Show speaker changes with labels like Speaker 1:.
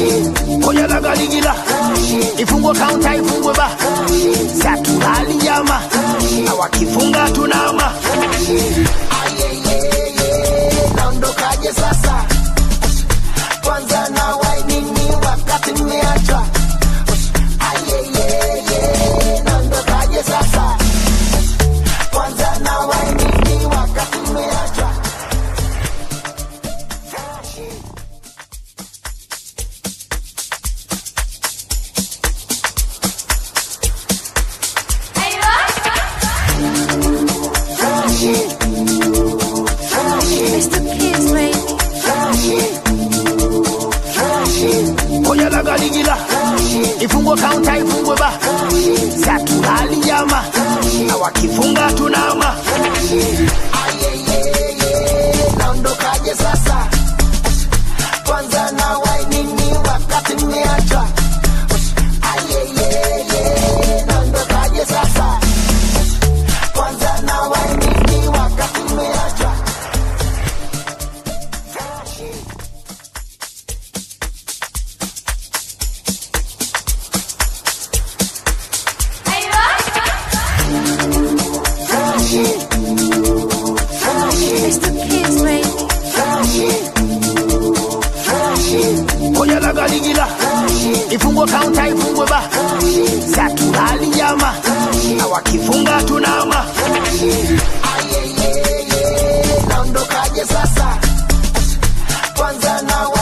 Speaker 1: Oya la galigila ifungwe counter ifungwe ba Satu hali jama na wakifunga tunama Naondokaje sasa Kwanza na wainini wakati nimeachwa Naondokaje sasa Kwanza na wainini wakati nimeachwa Oya la galigila ifungwe counter ifungwe ba Satu hali jama na wakifunga tunama Naondokaje sasa Kwanza na wainini wakati nimeachwa Naondokaje sasa Kwanza na wainini wakati nimeachwa Oya la galigila ifungwe counter ifungwe ba Satu hali jama na wakifunga tunama Naondokaje sasa Kwanza na